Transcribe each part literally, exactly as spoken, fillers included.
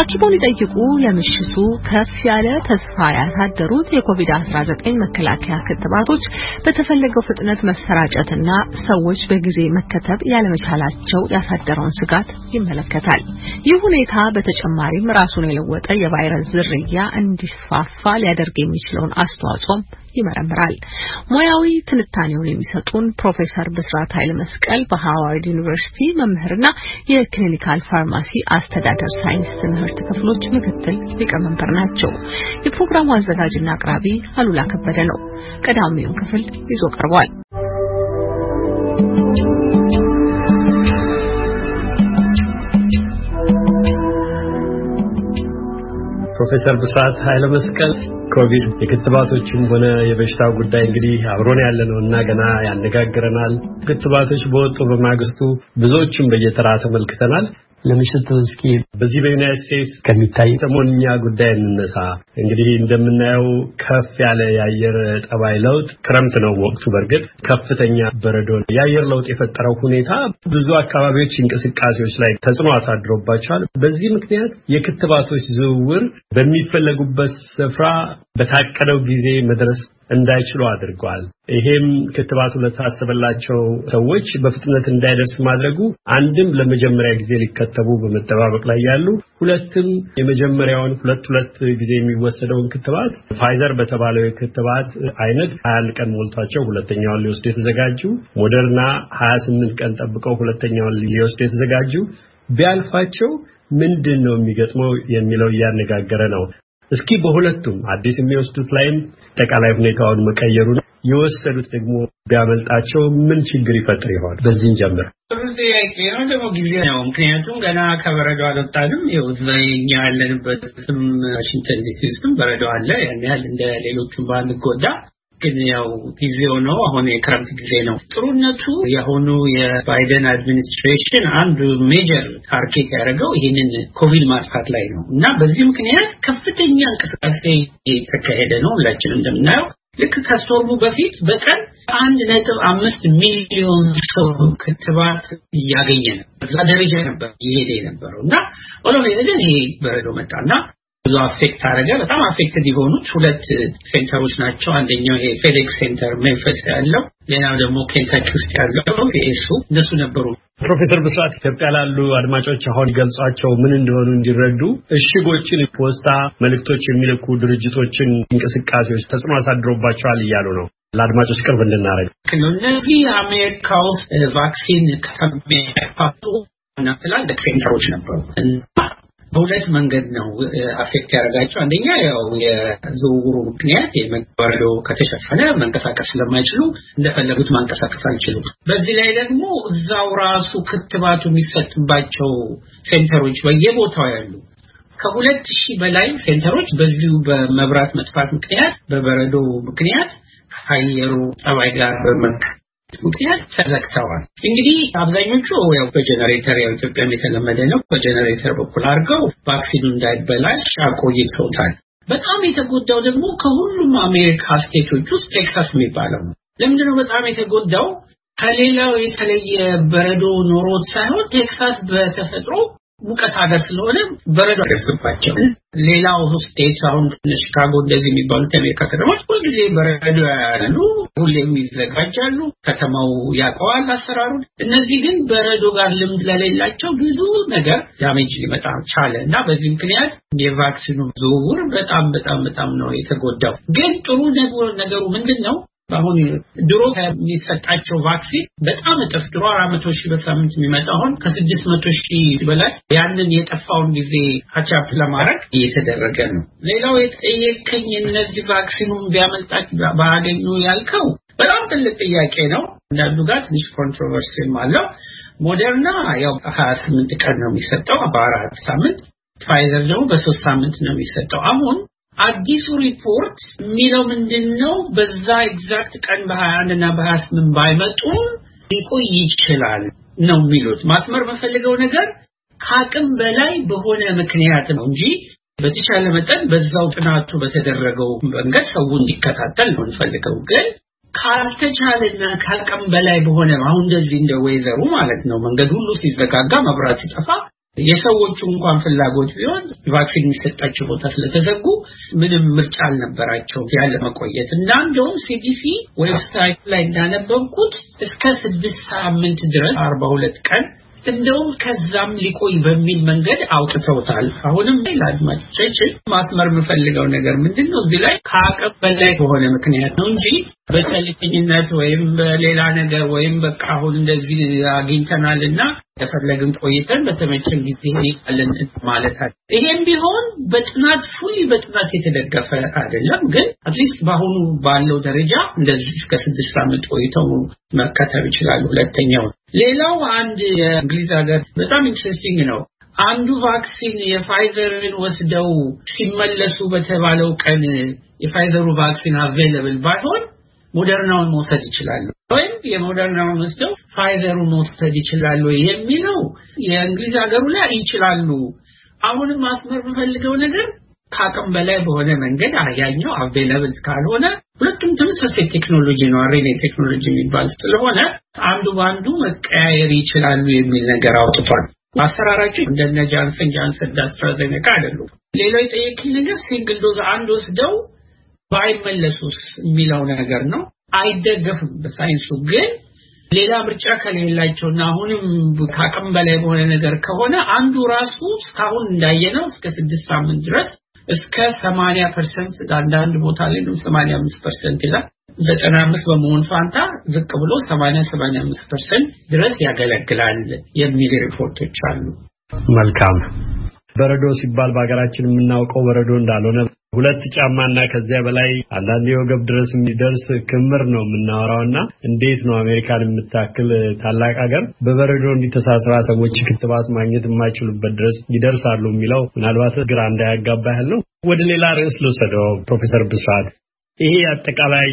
ሐኪሙን ይጠይቁ ለምሽቱ ከፍ ያለ ተስፋ ያሳደሩት የኮቪድ አስራ ዘጠኝ መከላከያ ክትባቶች በተፈለገው ፍጥነት መሰራጨትና ሰዎች በጊዜ መከተብ ያለመቻላቸው ያሳደረውን ስጋት ይመለከታል። ይህ ሁኔታ በተጨማሪም ራሱን የለወጠ የቫይረስ ዝርያ እንዲስፋፋ ሊያደርግ የሚችለውን አስተዋጽኦ ይመረምራል። ሙያዊ ትንታኔውን የሚሰጡን ፕሮፌሰር ብስራት ኃይለ መስቀል በሃዋርድ ዩኒቨርሲቲ መምህርና የክሊኒካል ፋርማሲ አስተዳደር ሳይንስ ትምህርት ክፍሎች ምክትል ሊቀመንበር ናቸው። የፕሮግራሙ አዘጋጅና አቅራቢ አሉላ ከበደ ነው። ቀዳሚውን ክፍል ይዞ ቀርቧል። ፕሮፌሰር ብስራት ኃይለ መስቀል ኮቪድ የክትባቶችም ሆነ የበሽታው ጉዳይ እንግዲህ አብሮን ያለነውና ገና ያነጋግረናል። ክትባቶች በወጡ በማግስቱ ብዙዎችም በየተራ ተመልክተናል። ለምሽቱ እስኪ በዚህ በዩናይትድ ስቴትስ ከሚታይ ሰሞንኛ ጉዳይ እንነሳ። እንግዲህ እንደምናየው ከፍ ያለ የአየር ጠባይ ለውጥ ክረምት ነው ወቅቱ። በርግጥ ከፍተኛ በረዶ የአየር ለውጥ የፈጠረው ሁኔታ ብዙ አካባቢዎች እንቅስቃሴዎች ላይ ተጽዕኖ አሳድሮባቸዋል። በዚህ ምክንያት የክትባቶች ዝውውር በሚፈለጉበት ስፍራ በታቀደው ጊዜ መድረስ እንዳይችሉ አድርጓል። ይሄም ክትባቱ ለታሰበላቸው ሰዎች በፍጥነት እንዳይደርስ ማድረጉ አንድም ለመጀመሪያ ጊዜ ሊከተቡ በመጠባበቅ ላይ ያሉ፣ ሁለትም የመጀመሪያውን ሁለት ሁለት ጊዜ የሚወሰደውን ክትባት ፋይዘር በተባለው የክትባት አይነት ሀያ አንድ ቀን ሞልቷቸው ሁለተኛውን ሊወስዱ የተዘጋጁ፣ ሞደርና ሀያ ስምንት ቀን ጠብቀው ሁለተኛውን ሊወስዱ የተዘጋጁ ቢያልፋቸው ምንድነው የሚገጥመው የሚለው እያነጋገረ ነው። እስኪ በሁለቱም አዲስ የሚወስዱት ላይም ተቃላይ ሁኔታውን መቀየሩ ነው። የወሰዱት ደግሞ ቢያመልጣቸው ምን ችግር ይፈጥር ይሆን? በዚህ ጀምር ስለዚህ ያው ደግሞ ጊዜ ነው። ምክንያቱም ገና ከበረዶ አልወጣንም። ይኸው እኛ ያለንበትም ዋሽንግተን ዲሲ ውስጥም በረዶ አለ። ያን ያህል እንደ ሌሎቹም ባንጎዳ ግን ያው ጊዜው ነው። አሁን የክረምት ጊዜ ነው። ጥሩነቱ የሆኑ የባይደን አድሚኒስትሬሽን አንዱ ሜጀር ታርጌት ያደረገው ይሄንን ኮቪድ ማጥፋት ላይ ነው እና በዚህ ምክንያት ከፍተኛ እንቅስቃሴ የተካሄደ ነው። ሁላችንም እንደምናየው ልክ ከስቶርሙ በፊት በቀን አንድ ነጥብ አምስት ሚሊዮን ሰው ክትባት እያገኘ ነው። በዛ ደረጃ ነበር ይሄድ የነበረው እና ኦሎሜ ግን ይሄ በረዶ መጣና ብዙ አፌክት አደረገ። በጣም አፌክትድ የሆኑት ሁለት ሴንተሮች ናቸው። አንደኛው ይሄ ፌዴክስ ሴንተር ሜምፊስ ያለው፣ ሌላው ደግሞ ኬንታኪ ውስጥ ያለው ፒኤሱ እነሱ ነበሩ። ፕሮፌሰር ብስራት ኢትዮጵያ ላሉ አድማጮች አሁን ገልጿቸው ምን እንደሆኑ እንዲረዱ እሽጎችን ፖስታ መልእክቶች የሚልኩ ድርጅቶችን እንቅስቃሴዎች ተጽዕኖ አሳድሮባቸዋል እያሉ ነው። ለአድማጮች ቅርብ እንድናረግ ከነዚህ አሜሪካ ውስጥ ቫክሲን ከሚያፋጡ እና ትላልቅ ሴንተሮች ነበሩ። በሁለት መንገድ ነው አፌክት ያደርጋቸው። አንደኛ ያው የዝውውሩ ምክንያት የመበረዶ ከተሸፈነ መንቀሳቀስ ስለማይችሉ እንደፈለጉት ማንቀሳቀስ አይችሉም። በዚህ ላይ ደግሞ እዛው ራሱ ክትባቱ የሚሰጥባቸው ሴንተሮች በየቦታው ያሉ ከሁለት ሺህ በላይ ሴንተሮች በዚሁ በመብራት መጥፋት ምክንያት በበረዶ ምክንያት ከአየሩ ጸባይ ጋር በመክ ምክንያት ተዘግተዋል። እንግዲህ አብዛኞቹ ያው በጀነሬተር ያው ኢትዮጵያም የተለመደ ነው። በጀነሬተር በኩል አድርገው ቫክሲኑ እንዳይበላሽ አቆይተውታል። በጣም የተጎዳው ደግሞ ከሁሉም አሜሪካ ስቴቶች ውስጥ ቴክሳስ የሚባለው ነው። ለምንድነው በጣም የተጎዳው? ከሌላው የተለየ በረዶ ኖሮት ሳይሆን ቴክሳስ በተፈጥሮ ሙቀት ሀገር ስለሆነ በረዶ አይደርስባቸው። ሌላው ስቴት አሁን ሺካጎ እንደዚህ የሚባሉት የአሜሪካ ከተሞች ሁልጊዜ በረዶ ያሉ ሁሌም ይዘጋጃሉ። ከተማው ያውቀዋል አሰራሩን። እነዚህ ግን በረዶ ጋር ልምድ ለሌላቸው ብዙ ነገር ዳሜጅ ሊመጣ ቻለ እና በዚህ ምክንያት የቫክሲኑ ዝውውር በጣም በጣም በጣም ነው የተጎዳው። ግን ጥሩ ነገሩ ምንድነው? አሁን ድሮ የሚሰጣቸው ቫክሲን በጣም እጥፍ ድሮ አራት መቶ ሺህ በሳምንት የሚመጣው አሁን ከስድስት መቶ ሺህ በላይ ያንን የጠፋውን ጊዜ ካቻፕ ለማድረግ እየተደረገ ነው። ሌላው የጠየቀኝ እነዚህ ቫክሲኑን ቢያመልጣች ባገኙ ያልከው በጣም ትልቅ ጥያቄ ነው። አንዳንዱ ጋር ትንሽ ኮንትሮቨርሲም አለው። ሞደርና ያው ሀያ ስምንት ቀን ነው የሚሰጠው በአራት ሳምንት፣ ፋይዘር ደግሞ በሶስት ሳምንት ነው የሚሰጠው። አሁን አዲሱ ሪፖርት የሚለው ምንድነው? በዛ ኤግዛክት ቀን በ21 እና በ28 ባይመጡ ሊቆይ ይችላል ነው የሚሉት። ማስመር መፈልገው ነገር ከአቅም በላይ በሆነ ምክንያት ነው እንጂ በተቻለ መጠን በዛው ጥናቱ በተደረገው መንገድ ሰው እንዲከታተል ነው እንፈልገው። ግን ካልተቻለና ከአቅም በላይ በሆነ አሁን እንደዚህ እንደ ወይዘሩ ማለት ነው መንገድ ሁሉ ሲዘጋጋ መብራት ሲጠፋ የሰዎቹ እንኳን ፍላጎት ቢሆን ቫክሲን የሚሰጣቸው ቦታ ስለተዘጉ ምንም ምርጫ አልነበራቸው ያለ መቆየት እና እንደውም ሲዲሲ ዌብሳይት ላይ እንዳነበብኩት እስከ ስድስት ሳምንት ድረስ አርባ ሁለት ቀን እንደውም ከዛም ሊቆይ በሚል መንገድ አውጥተውታል። አሁንም ለአድማጮቻችን ማስመር የምፈልገው ነገር ምንድነው እዚህ ላይ ከአቅም በላይ በሆነ ምክንያት ነው እንጂ በተለይነት ወይም በሌላ ነገር ወይም በቃ አሁን እንደዚህ አግኝተናልና ተፈለግን ቆይተን በተመቸን ጊዜ ይቀለን ማለት አይደለም። ይሄም ቢሆን በጥናት ፉሊ በጥናት የተደገፈ አይደለም። ግን አትሊስት በአሁኑ ባለው ደረጃ እንደዚህ እስከ ስድስት ሳምንት ቆይተው መከተብ ይችላሉ። ሁለተኛው ሌላው አንድ የእንግሊዝ ሀገር በጣም ኢንትረስቲንግ ነው። አንዱ ቫክሲን የፋይዘርን ወስደው ሲመለሱ በተባለው ቀን የፋይዘሩ ቫክሲን አቬለብል ባይሆን ሞደርናውን መውሰድ ይችላሉ ወይም የሞደርናውን ወስደው ፋይዘሩን መውሰድ ይችላሉ የሚለው የእንግሊዝ ሀገሩ ላይ ይችላሉ። አሁንም ማስመር የምፈልገው ነገር ከአቅም በላይ በሆነ መንገድ አያኛው አቬለብል ካልሆነ ሁለቱም ተመሳሳይ ቴክኖሎጂ ነው አሬኔ ቴክኖሎጂ የሚባል ስለሆነ አንዱ ባንዱ መቀያየር ይችላሉ የሚል ነገር አውጥቷል። አሰራራቸው እንደነ ጃንሰን ጃንሰን ዳስትራዜኔካ አይደሉም። ሌላው የጠየቀኝ ነገር ሲንግል ዶዝ አንድ ወስደው ባይመለሱስ የሚለው ነገር ነው። አይደገፍም በሳይንሱ። ግን ሌላ ምርጫ ከሌላቸውና አሁንም ከአቅም በላይ በሆነ ነገር ከሆነ አንዱ ራሱ እስካሁን እንዳየነው እስከ ስድስት ሳምንት ድረስ እስከ ሰማንያ ፐርሰንት አንዳንድ ቦታ ላይ ነው ሰማንያ አምስት ፐርሰንት ይላል ዘጠና አምስት በመሆን ፋንታ ዝቅ ብሎ ሰማንያ ሰማንያ አምስት ፐርሰንት ድረስ ያገለግላል የሚል ሪፖርቶች አሉ። መልካም። በረዶ ሲባል በአገራችን የምናውቀው በረዶ እንዳልሆነ ሁለት ጫማና ከዚያ በላይ አንዳንዴ ወገብ ድረስ የሚደርስ ክምር ነው የምናወራውና እንዴት ነው አሜሪካን የምታክል ታላቅ ሀገር በበረዶ እንዲተሳስራ ሰዎች ክትባት ማግኘት የማይችሉበት ድረስ ይደርሳሉ የሚለው ምናልባት ግራ እንዳያጋባ ያህል ነው። ወደ ሌላ ርዕስ ልውሰደው ፕሮፌሰር ብስራት፣ ይሄ አጠቃላይ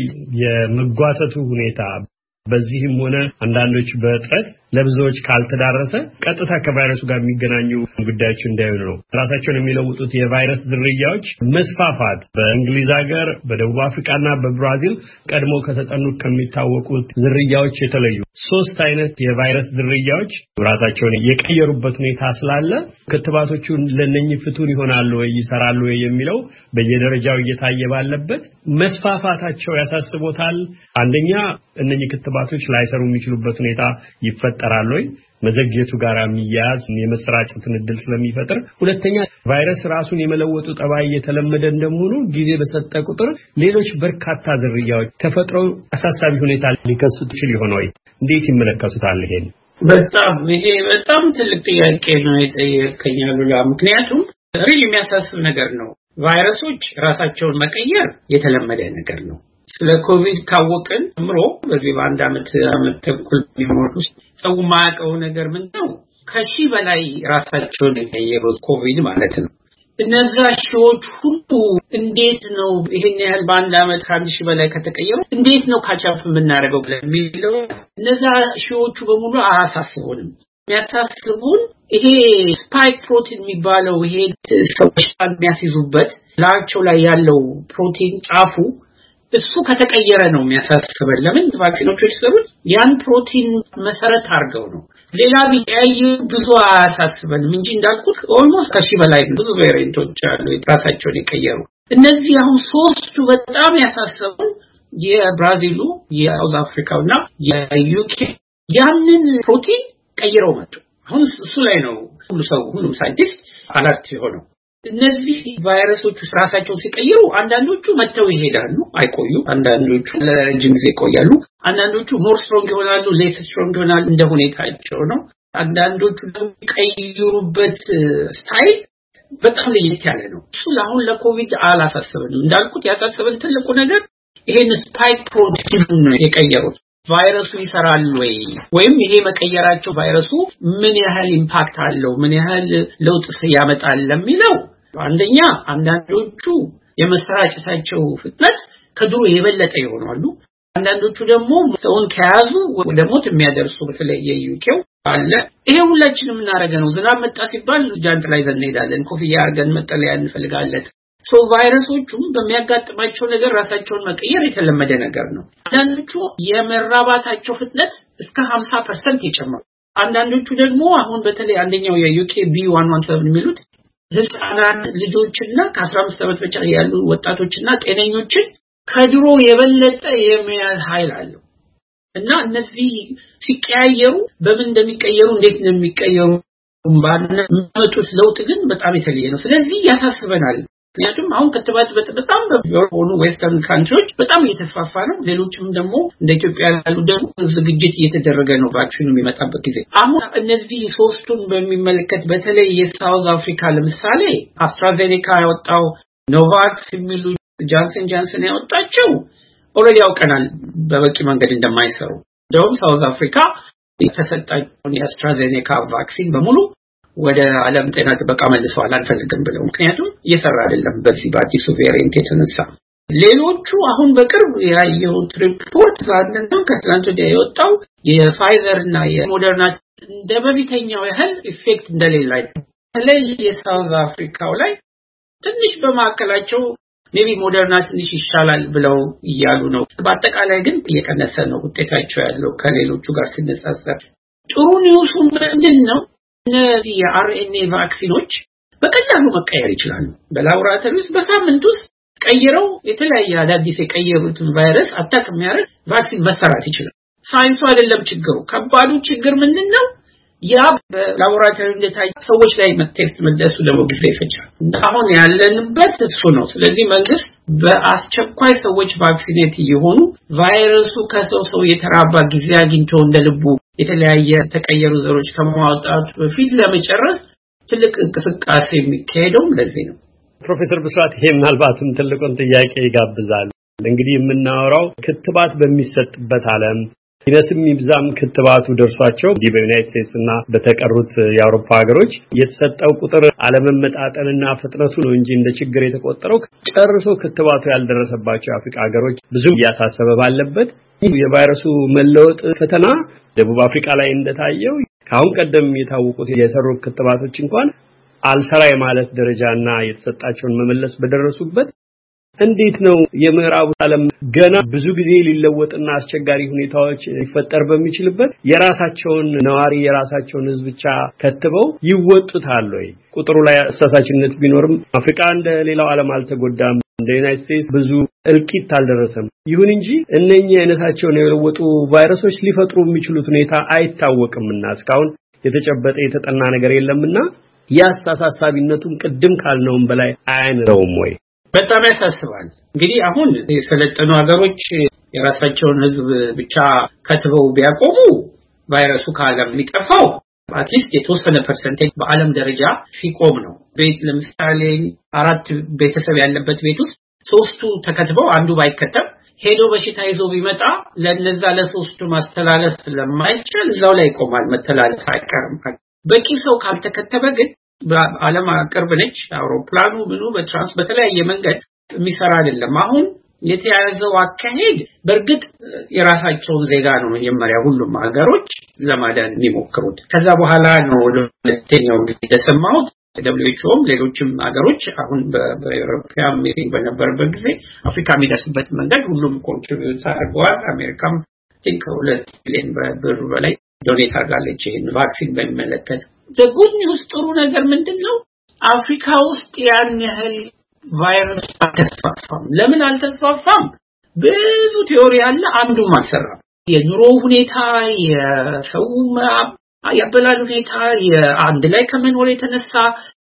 የመጓተቱ ሁኔታ በዚህም ሆነ አንዳንዶች በጥረት ለብዙዎች ካልተዳረሰ ቀጥታ ከቫይረሱ ጋር የሚገናኙ ጉዳዮች እንዳይሆኑ ነው። ራሳቸውን የሚለውጡት የቫይረስ ዝርያዎች መስፋፋት በእንግሊዝ ሀገር በደቡብ አፍሪካና በብራዚል ቀድሞ ከተጠኑት ከሚታወቁት ዝርያዎች የተለዩ ሶስት አይነት የቫይረስ ዝርያዎች ራሳቸውን የቀየሩበት ሁኔታ ስላለ ክትባቶቹ ለነኚህ ፍቱን ይሆናሉ ወይ ይሰራሉ ወይ የሚለው በየደረጃው እየታየ ባለበት መስፋፋታቸው ያሳስቦታል። አንደኛ እነኚህ ክትባቶች ላይሰሩ የሚችሉበት ሁኔታ ይፈጠራል ወይ መዘግየቱ ጋር የሚያዝ የመሰራጨትን እድል ስለሚፈጥር፣ ሁለተኛ ቫይረስ ራሱን የመለወጡ ጠባይ የተለመደ እንደሆኑ ጊዜ በሰጠ ቁጥር ሌሎች በርካታ ዝርያዎች ተፈጥረው አሳሳቢ ሁኔታ ሊከሰቱ ይችላል ይሆን ወይ? እንዴት ይመለከቱታል ይሄን? በጣም ይሄ በጣም ትልቅ ጥያቄ ነው የጠየቀኝ አሉላ። ምክንያቱም ሪል የሚያሳስብ ነገር ነው። ቫይረሶች ራሳቸውን መቀየር የተለመደ ነገር ነው። ስለ ኮቪድ ካወቅን ምሮ በዚህ በአንድ አመት አመት ተኩል ቢሞት ውስጥ ሰው ማያውቀው ነገር ምንድነው? ከሺህ በላይ ራሳቸውን የቀየሩት ኮቪድ ማለት ነው። እነዛ ሺዎች ሁሉ እንዴት ነው ይሄን ያህል በአንድ አመት ከአንድ ሺህ በላይ ከተቀየሩ እንዴት ነው ካቻፍ የምናደርገው ለሚለው እነዛ ሺዎቹ በሙሉ አያሳስቡንም። የሚያሳስቡን ይሄ ስፓይክ ፕሮቲን የሚባለው ይሄ ሰዎች የሚያስይዙበት ላቸው ላይ ያለው ፕሮቲን ጫፉ እሱ ከተቀየረ ነው የሚያሳስበን። ለምን ቫክሲኖቹ የተሰሩት ያን ፕሮቲን መሰረት አድርገው ነው። ሌላ ቢያዩ ብዙ አያሳስበንም እንጂ እንዳልኩት ኦልሞስት ከሺህ በላይ ብዙ ቬሪየንቶች አሉ የራሳቸውን የቀየሩ። እነዚህ አሁን ሶስቱ በጣም ያሳስቡን የብራዚሉ፣ የሳውዝ አፍሪካውና የዩኬ ያንን ፕሮቲን ቀይረው መጡ። አሁን እሱ ላይ ነው ሁሉ ሰው ሁሉም ሳይንቲስት አላርት የሆነው። እነዚህ ቫይረሶቹ ራሳቸውን ሲቀይሩ አንዳንዶቹ መተው ይሄዳሉ አይቆዩ፣ አንዳንዶቹ ለረጅም ጊዜ ይቆያሉ፣ አንዳንዶቹ ሞር ስትሮንግ ይሆናሉ፣ ሌስ ስትሮንግ ይሆናሉ እንደ ሁኔታቸው ነው። አንዳንዶቹ ደግሞ ቀይሩበት ስታይል በጣም ለየት ያለ ነው። እሱ አሁን ለኮቪድ አላሳሰበንም። እንዳልኩት ያሳሰበን ትልቁ ነገር ይሄን ስፓይክ ፕሮቲን ነው የቀየሩት። ቫይረሱ ይሰራል ወይ ወይም ይሄ መቀየራቸው ቫይረሱ ምን ያህል ኢምፓክት አለው ምን ያህል ለውጥ ያመጣል ለሚለው አንደኛ አንዳንዶቹ የመሰራጨታቸው ፍጥነት ከድሮ የበለጠ ይሆናሉ። አንዳንዶቹ ደግሞ ሰውን ከያዙ ወደ ሞት የሚያደርሱ በተለይ የዩኬው አለ። ይሄ ሁላችንም እናረጋው ነው። ዝናብ መጣ ሲባል ጃንጥላ ይዘን እንሄዳለን፣ ኮፍያ አድርገን መጠለያ እንፈልጋለን። ሶ ቫይረሶቹም በሚያጋጥማቸው ነገር ራሳቸውን መቀየር የተለመደ ነገር ነው። አንዳንዶቹ የመራባታቸው ፍጥነት እስከ ሃምሳ ፐርሰንት ይጨምራል። አንዳንዶቹ ደግሞ አሁን በተለይ አንደኛው የዩኬ ቢ one one seven የሚሉት ህፃናት ልጆችና ከ15 ዓመት በታች ያሉ ወጣቶችና ጤነኞችን ከድሮ የበለጠ የሚያል ኃይል አለው እና እነዚህ ሲቀያየሩ በምን እንደሚቀየሩ እንዴት እንደሚቀየሩ ባነመጡት ለውጥ ግን በጣም የተለየ ነው ስለዚህ ያሳስበናል ምክንያቱም አሁን ክትባት በጣም በሆኑ ዌስተርን ካንትሪዎች በጣም እየተስፋፋ ነው ሌሎችም ደግሞ እንደ ኢትዮጵያ ያሉ ደግሞ ዝግጅት እየተደረገ ነው ቫክሲኑ የሚመጣበት ጊዜ አሁን እነዚህ ሶስቱን በሚመለከት በተለይ የሳውዝ አፍሪካ ለምሳሌ አስትራዜኔካ ያወጣው ኖቫክስ የሚሉ ጃንሰን ጃንሰን ያወጣቸው ኦሬዲ ያውቀናል በበቂ መንገድ እንደማይሰሩ እንደውም ሳውዝ አፍሪካ የተሰጣቸውን የአስትራዜኔካ ቫክሲን በሙሉ ወደ ዓለም ጤና ጥበቃ መልሰዋል አንፈልግም ብለው ምክንያቱም እየሰራ አይደለም በዚህ በአዲሱ ቬሪየንት የተነሳ ሌሎቹ አሁን በቅርብ ያየሁት ሪፖርት ጋርደን ከትላንት ወዲያ የወጣው የፋይዘር እና የሞደርና እንደበፊተኛው ያህል ኢፌክት እንደሌላቸው ለይ የሳውዝ አፍሪካው ላይ ትንሽ በማከላቸው ሜቢ ሞደርና ትንሽ ይሻላል ብለው ይያሉ ነው በአጠቃላይ ግን እየቀነሰ ነው ውጤታቸው ያለው ከሌሎቹ ጋር ሲነጻጸር ጥሩ ኒውሱ ምንድነው እነዚህ የአርኤንኤ ቫክሲኖች በቀላሉ መቀየር ይችላሉ በላቦራቶሪ ውስጥ በሳምንት ውስጥ ቀይረው የተለያየ አዳዲስ የቀየሩትን ቫይረስ አታክ የሚያደርግ ቫክሲን መሰራት ይችላል ሳይንሱ አይደለም ችግሩ ከባዱ ችግር ምንድነው ያ በላቦራቶሪ እንደታይ ሰዎች ላይ ቴስት መደሱ ደግሞ ጊዜ ይፈጃል አሁን ያለንበት እሱ ነው ስለዚህ መንግስት በአስቸኳይ ሰዎች ቫክሲኔት ይሆኑ ቫይረሱ ከሰው ሰው የተራባ ጊዜ አግኝቶ እንደልቡ የተለያየ ተቀየሩ ዘሮች ከማውጣት በፊት ለመጨረስ ትልቅ እንቅስቃሴ የሚካሄደው ለዚህ ነው ፕሮፌሰር ብስራት ይሄ ምናልባትም ትልቁን ጥያቄ ይጋብዛል እንግዲህ የምናወራው ክትባት በሚሰጥበት ዓለም ይነስም ይብዛም ክትባቱ ደርሷቸው ዲ በዩናይትድ ስቴትስ እና በተቀሩት የአውሮፓ ሀገሮች የተሰጠው ቁጥር አለመመጣጠንና ፍጥነቱ ነው እንጂ እንደ ችግር የተቆጠረው ጨርሶ ክትባቱ ያልደረሰባቸው አፍሪካ ሀገሮች ብዙ ያሳሰበ ባለበት የቫይረሱ መለወጥ ፈተና ደቡብ አፍሪካ ላይ እንደታየው ካሁን ቀደም የታወቁት የሰሩ ክትባቶች እንኳን አልሰራ የማለት ደረጃና የተሰጣቸውን መመለስ በደረሱበት እንዴት ነው የምዕራቡ ዓለም ገና ብዙ ጊዜ ሊለወጥና አስቸጋሪ ሁኔታዎች ሊፈጠር በሚችልበት የራሳቸውን ነዋሪ የራሳቸውን ህዝብ ብቻ ከተበው ይወጡታል ወይ ቁጥሩ ላይ አስተሳሰችነት ቢኖርም አፍሪካ እንደ ሌላው ዓለም አልተጎዳም እንደ ዩናይትድ ስቴትስ ብዙ እልቂት አልደረሰም ይሁን እንጂ እነኚህ አይነታቸውን የለወጡ ቫይረሶች ሊፈጥሩ የሚችሉት ሁኔታ አይታወቅምና እስካሁን የተጨበጠ የተጠና ነገር የለምና ያስተሳሳቢነቱን ቅድም ካልነውም በላይ አይነረውም ወይ በጣም ያሳስባል እንግዲህ አሁን የሰለጠኑ ሀገሮች የራሳቸውን ህዝብ ብቻ ከትበው ቢያቆሙ ቫይረሱ ከዓለም ሊጠፋው አትሊስት የተወሰነ ፐርሰንቴጅ በዓለም ደረጃ ሲቆም ነው ቤት ለምሳሌ አራት ቤተሰብ ያለበት ቤት ውስጥ ሶስቱ ተከትበው አንዱ ባይከተብ ሄዶ በሽታ ይዞ ቢመጣ ለነዛ ለሶስቱ ማስተላለፍ ስለማይችል እዛው ላይ ይቆማል መተላለፍ አይቀርም በቂ ሰው ካልተከተበ ግን በዓለም አቀፍ ነች አውሮፕላኑ ብሉ በትራንስ በተለያየ መንገድ የሚሰራ አይደለም አሁን የተያዘው አካሄድ በርግጥ የራሳቸውን ዜጋ ነው መጀመሪያ ሁሉም ሀገሮች ለማዳን የሚሞክሩት ከዛ በኋላ ነው ለተኛው ጊዜ ተሰማው ደብሊው ኤች ኦ ሌሎችም ሀገሮች አሁን በዩሮፒያን ሚቲንግ በነበረበት ጊዜ አፍሪካ የሚደርስበት መንገድ ሁሉም ኮንትሪቢዩት አድርገዋል አሜሪካም ቲንክ ሁለት ቢሊዮን ብር በላይ ዶኔት አድርጋለች ይሄን ቫክሲን በሚመለከት ዘጉድ ኒውስ ጥሩ ነገር ምንድነው አፍሪካ ውስጥ ያን ያህል ቫይረስ አልተስፋፋም ለምን አልተስፋፋም ብዙ ቲዮሪ አለ አንዱም አልሰራም የኑሮ ሁኔታ የሰው ያበላሉ ሁኔታ የአንድ ላይ ከመኖር የተነሳ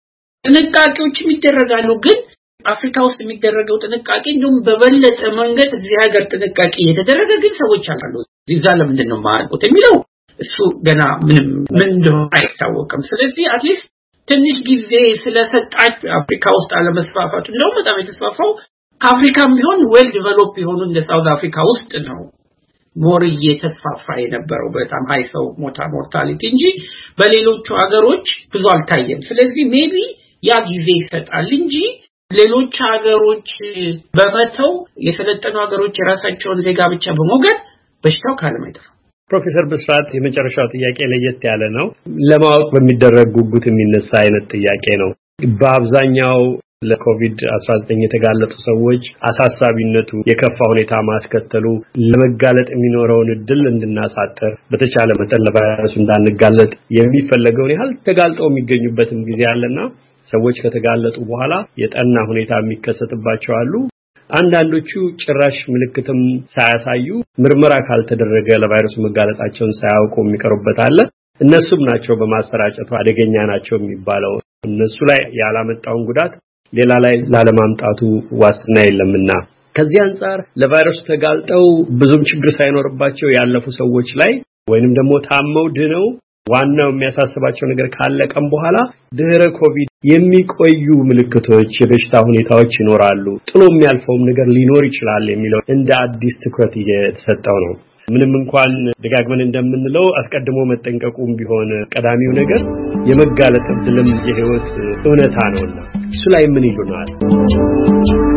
ጥንቃቄዎች የሚደረጋሉ ግን አፍሪካ ውስጥ የሚደረገው ጥንቃቄ እንደውም በበለጠ መንገድ እዚህ ሀገር ጥንቃቄ እየተደረገ ግን ሰዎች አሉ እዛ ለምንድነው ማልቆት የሚለው እሱ ገና ምንም ምን እንደሆነ አይታወቅም ስለዚህ አትሊስት ትንሽ ጊዜ ስለሰጣች አፍሪካ ውስጥ አለመስፋፋቱ ነው በጣም የተስፋፋው ከአፍሪካም ቢሆን ዌል ዲቨሎፕ የሆኑ እንደ ሳውዝ አፍሪካ ውስጥ ነው ሞር እየተስፋፋ የነበረው በጣም ሃይ ሰው ሞታ ሞርታሊቲ እንጂ በሌሎቹ ሀገሮች ብዙ አልታየም ስለዚህ ሜቢ ያ ጊዜ ይሰጣል እንጂ ሌሎች ሀገሮች በመተው የሰለጠኑ ሀገሮች የራሳቸውን ዜጋ ብቻ በመውገድ በሽታው ካለም አይጠፋም ፕሮፌሰር ብስራት የመጨረሻው ጥያቄ ለየት ያለ ነው ለማወቅ በሚደረግ ጉጉት የሚነሳ አይነት ጥያቄ ነው በአብዛኛው ለኮቪድ አስራ ዘጠኝ የተጋለጡ ሰዎች አሳሳቢነቱ የከፋ ሁኔታ ማስከተሉ ለመጋለጥ የሚኖረውን እድል እንድናሳጥር በተቻለ መጠን ለቫይረሱ እንዳንጋለጥ የሚፈልገውን ያህል ተጋልጠው የሚገኙበትም ጊዜ አለና ሰዎች ከተጋለጡ በኋላ የጠና ሁኔታ የሚከሰትባቸው አሉ። አንዳንዶቹ ጭራሽ ምልክትም ሳያሳዩ ምርመራ ካልተደረገ ለቫይረሱ መጋለጣቸውን ሳያውቁ የሚቀሩበት አለ። እነሱም ናቸው በማሰራጨቱ አደገኛ ናቸው የሚባለው። እነሱ ላይ ያላመጣውን ጉዳት ሌላ ላይ ላለማምጣቱ ዋስትና የለምና ከዚህ አንፃር ለቫይረሱ ተጋልጠው ብዙም ችግር ሳይኖርባቸው ያለፉ ሰዎች ላይ ወይንም ደግሞ ታመው ድነው ዋናው የሚያሳስባቸው ነገር ካለቀም በኋላ ድህረ ኮቪድ የሚቆዩ ምልክቶች የበሽታ ሁኔታዎች ይኖራሉ ጥሎ የሚያልፈውም ነገር ሊኖር ይችላል የሚለው እንደ አዲስ ትኩረት እየተሰጠው ነው። ምንም እንኳን ደጋግመን እንደምንለው አስቀድሞ መጠንቀቁም ቢሆን ቀዳሚው ነገር የመጋለጥ ዕድልም የህይወት እውነታ ነውና እሱ ላይ ምን ይሉናል?